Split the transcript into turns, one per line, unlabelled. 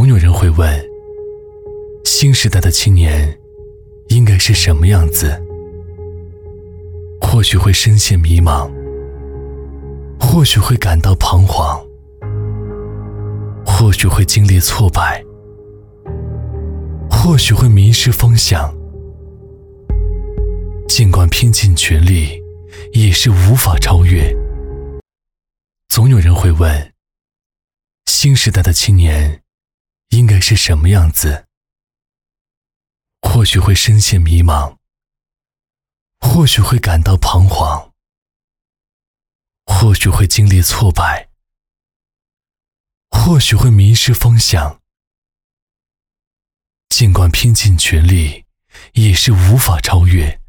总有人会问，新时代的青年应该是什么样子？或许会深陷迷茫，或许会感到彷徨，或许会经历挫败，或许会迷失方向。尽管拼尽全力，也是无法超越。总有人会问，新时代的青年应该是什么样子？或许会深陷迷茫，或许会感到彷徨，或许会经历挫败，或许会迷失方向。尽管拼尽全力，也是无法超越。